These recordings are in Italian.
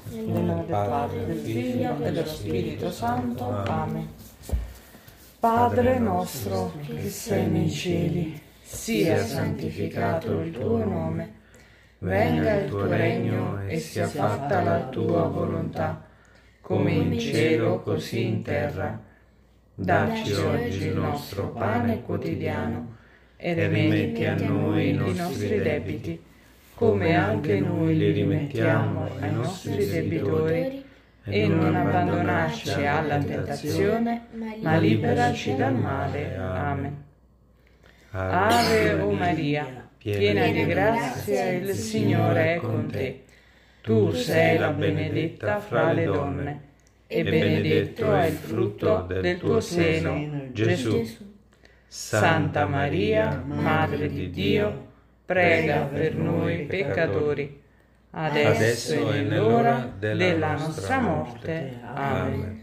Nel nome del Padre, del Figlio e dello Spirito Santo. Amen. Padre nostro che sei nei cieli, sia santificato il tuo nome, venga il tuo regno e sia fatta la tua volontà, come in cielo così in terra. Dacci oggi il nostro pane quotidiano e rimetti a noi i nostri debiti, come anche noi li rimettiamo ai nostri debitori, e non abbandonarci alla tentazione, ma liberaci dal male. Amen. Ave o Maria, piena di grazia, il Signore è con te. Tu sei la benedetta fra le donne, e benedetto è il frutto del tuo seno, Gesù. Santa Maria, Madre di Dio, prega per noi peccatori, adesso è l'ora della nostra morte. Amen.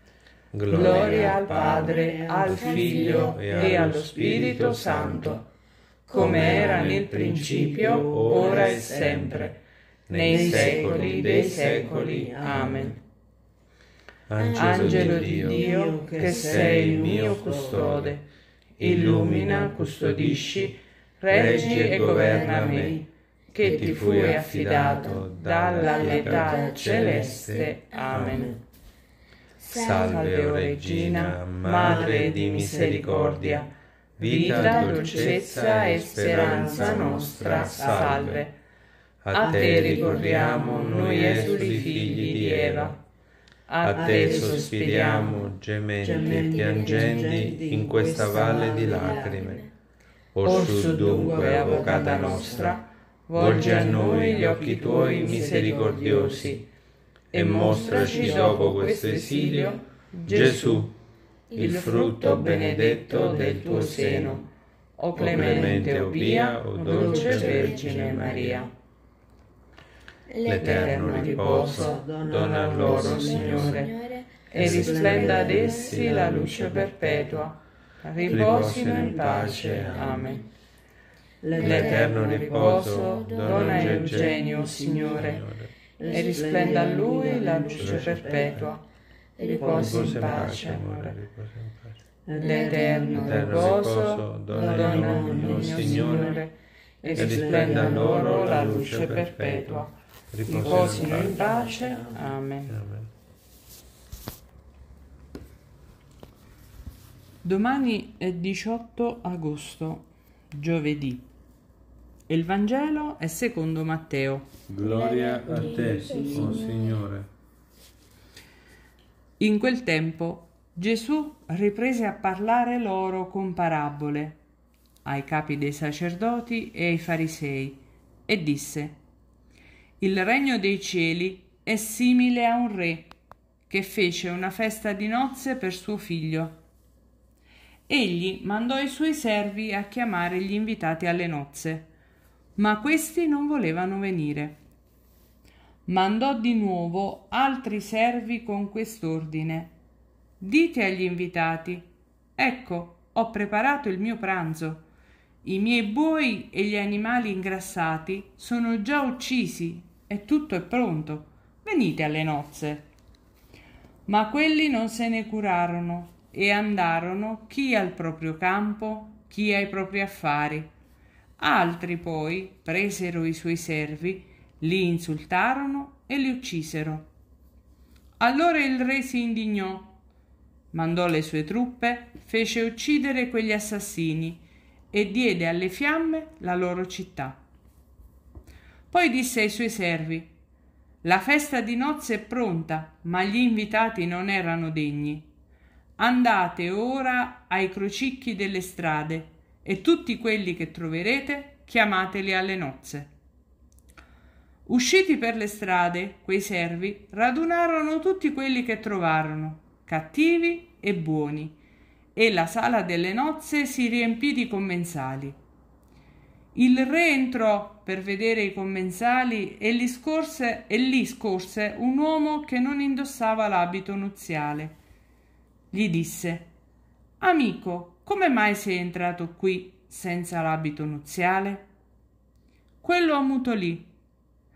Gloria al Padre, al Figlio e allo Spirito Santo, come era nel principio, ora e sempre, nei secoli dei secoli. Amen. Angelo di Dio, che sei il mio custode, illumina, custodisci, reggi e governa me, che ti fui affidato dalla pietà celeste. Amen. Salve, o Regina, Madre di misericordia, vita, dolcezza e speranza nostra, salve. A te ricorriamo noi esuli figli di Eva, a te sospiriamo, gementi e piangenti, in questa valle di lacrime. Orsù dunque, avvocata nostra, volgi a noi gli occhi tuoi misericordiosi, e mostraci dopo questo esilio Gesù, il frutto benedetto del tuo seno. O clemente, o pia, o dolce Vergine Maria. L'eterno riposo dona loro, Signore, e risplenda ad essi la luce perpetua. Riposino in pace. Amen. L'eterno riposo dona a Eugenio, Signore, e risplenda a lui la luce perpetua. Riposi in pace, amore. L'eterno riposo dona a noi, Signore, e risplenda a loro la luce perpetua. Riposino in pace. Amen. Domani è 18 agosto, giovedì. Il Vangelo è secondo Matteo. Gloria a te, o Signore. In quel tempo Gesù riprese a parlare loro con parabole ai capi dei sacerdoti e ai farisei e disse: Il regno dei cieli è simile a un re che fece una festa di nozze per suo figlio. Egli mandò i suoi servi a chiamare gli invitati alle nozze, ma questi non volevano venire. Mandò di nuovo altri servi con quest'ordine: Dite agli invitati: Ecco, ho preparato il mio pranzo. I miei buoi e gli animali ingrassati sono già uccisi e tutto è pronto. Venite alle nozze. Ma quelli non se ne curarono e andarono chi al proprio campo, chi ai propri affari. Altri poi presero i suoi servi, li insultarono e li uccisero. Allora il re si indignò, mandò le sue truppe, fece uccidere quegli assassini e diede alle fiamme la loro città. Poi disse ai suoi servi: La festa di nozze è pronta, ma gli invitati non erano degni. Andate ora ai crocicchi delle strade e tutti quelli che troverete chiamateli alle nozze. Usciti per le strade, quei servi radunarono tutti quelli che trovarono, cattivi e buoni, e la sala delle nozze si riempì di commensali. Il re entrò per vedere i commensali e lì scorse un uomo che non indossava l'abito nuziale. Gli disse: Amico, come mai sei entrato qui senza l'abito nuziale? Quello ammutolì: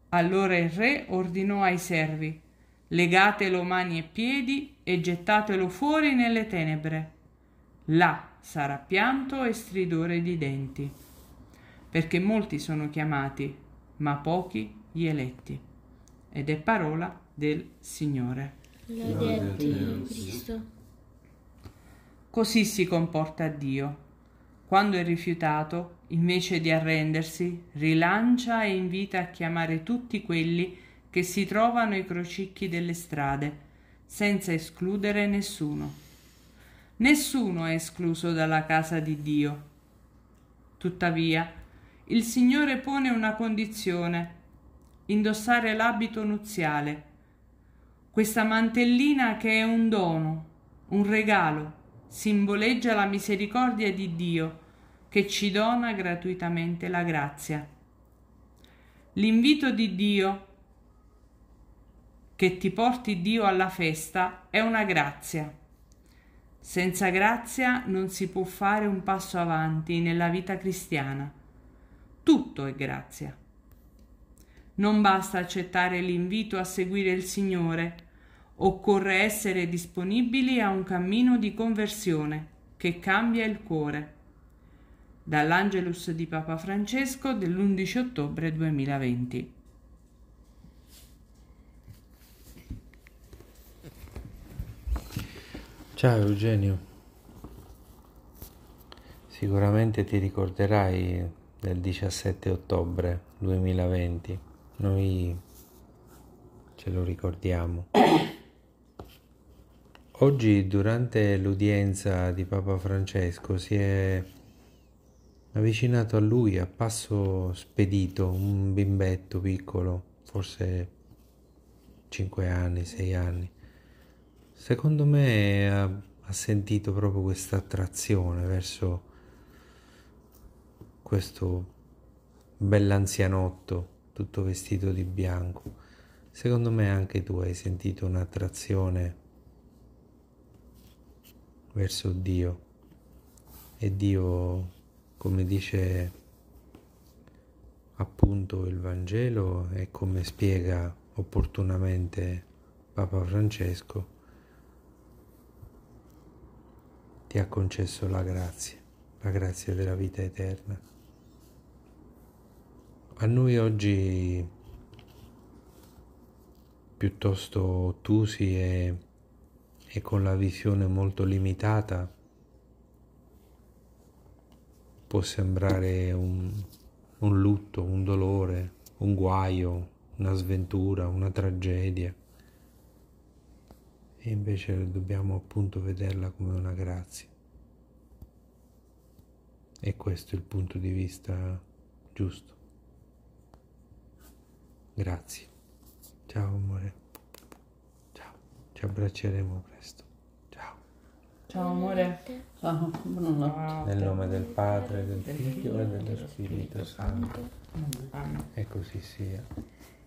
Allora il re ordinò ai servi: legatelo mani e piedi e gettatelo fuori nelle tenebre. Là sarà pianto e stridore di denti, perché molti sono chiamati, ma pochi gli eletti. Ed è parola del Signore. Lode a te, Cristo. Così si comporta Dio. Quando è rifiutato, invece di arrendersi, rilancia e invita a chiamare tutti quelli che si trovano ai crocicchi delle strade, senza escludere nessuno. Nessuno è escluso dalla casa di Dio. Tuttavia, il Signore pone una condizione: indossare l'abito nuziale, questa mantellina che è un dono, un regalo, simboleggia la misericordia di Dio che ci dona gratuitamente la grazia. L'invito di Dio che ti porti Dio alla festa è una grazia. Senza grazia non si può fare un passo avanti nella vita cristiana. Tutto è grazia. Non basta accettare l'invito a seguire il Signore, occorre essere disponibili a un cammino di conversione che cambia il cuore. Dall'Angelus di Papa Francesco dell'11 ottobre 2020. Ciao Eugenio, sicuramente ti ricorderai del 17 ottobre 2020, noi ce lo ricordiamo. Oggi durante l'udienza di Papa Francesco si è avvicinato a lui a passo spedito un bimbetto piccolo, forse 5 anni, 6 anni. Secondo me ha sentito proprio questa attrazione verso questo bell'anzianotto tutto vestito di bianco. Secondo me anche tu hai sentito un'attrazione verso Dio, e Dio, come dice appunto il Vangelo e come spiega opportunamente Papa Francesco, ti ha concesso la grazia della vita eterna. A noi oggi, piuttosto ottusi e con la visione molto limitata, può sembrare un lutto, un dolore, un guaio, una sventura, una tragedia. E invece dobbiamo appunto vederla come una grazia. E questo è il punto di vista giusto. Grazie. Ciao amore. Ciao. Ci abbracceremo presto. Ciao. Ciao amore. Ciao, buonanotte. Nel nome del Padre, del Figlio e dello Spirito Santo. Amen. E così sia.